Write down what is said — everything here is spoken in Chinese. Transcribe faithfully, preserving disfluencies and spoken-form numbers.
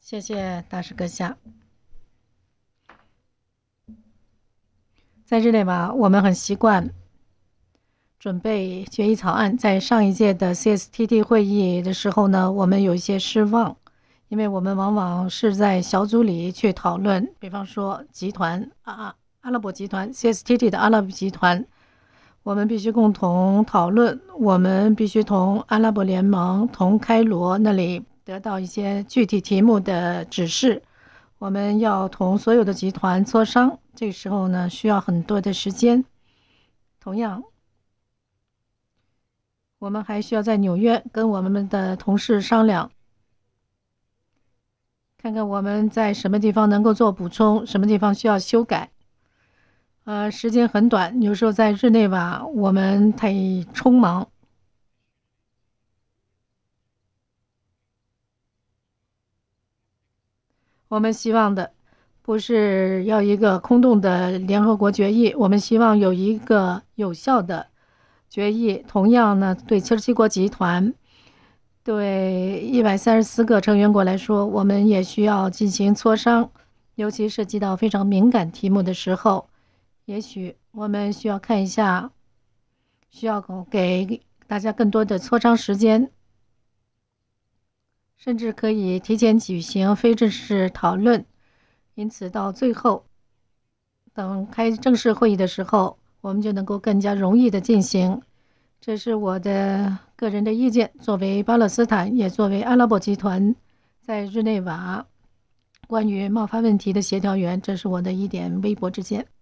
谢谢大师阁下。在日内瓦，我们很习惯准备决议草案。在上一届的 C S T T 会议的时候呢，我们有一些失望，因为我们往往是在小组里去讨论，比方说集团啊，阿拉伯集团 C S T T 的阿拉伯集团，我们必须共同讨论，我们必须同阿拉伯联盟、同开罗那里得到一些具体题目的指示。我们要同所有的集团磋商，这个时候呢，需要很多的时间。同样，我们还需要在纽约跟我们的同事商量，看看我们在什么地方能够做补充，什么地方需要修改。呃，时间很短，有时候在日内瓦我们太匆忙。我们希望的不是要一个空洞的联合国决议，我们希望有一个有效的决议。同样呢，对七十七国集团，对一百三十四个成员国来说，我们也需要进行磋商，尤其涉及到非常敏感题目的时候，也许我们需要看一下，需要给大家更多的磋商时间，甚至可以提前举行非正式讨论。因此，到最后，等开正式会议的时候，我们就能够更加容易的进行。这是我的个人的意见，作为巴勒斯坦，也作为阿拉伯集团在日内瓦关于贸发问题的协调员，这是我的一点微薄之见。